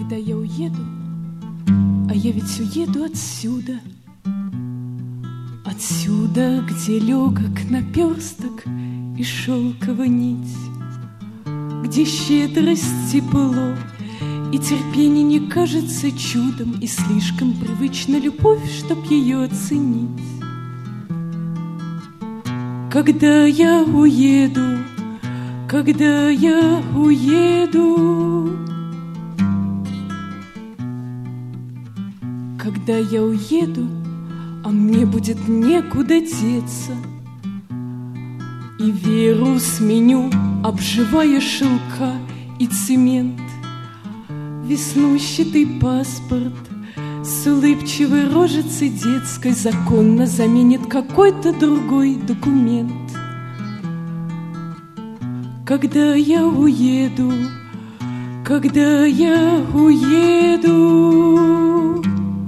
Когда я уеду, а я ведь уеду отсюда, отсюда, где легок наперсток и шелковая нить, где щедрость, тепло и терпение не кажется чудом, и слишком привычна любовь, чтоб ее оценить. Когда я уеду, когда я уеду, когда я уеду, а мне будет некуда деться, и веру сменю, обживая шелка и цемент. Веснущатый паспорт с улыбчивой рожицей детской законно заменит какой-то другой документ. Когда я уеду, когда я уеду,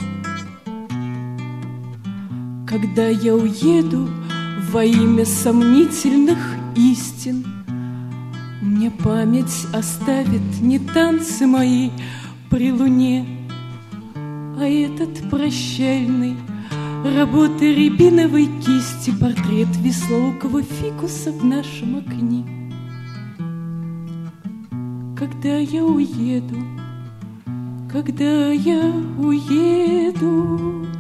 когда я уеду во имя сомнительных истин, мне память оставит не танцы мои при луне, а этот прощальный работы рябиновой кисти портрет веслоокого фикуса в нашем окне. Когда я уеду, когда я уеду,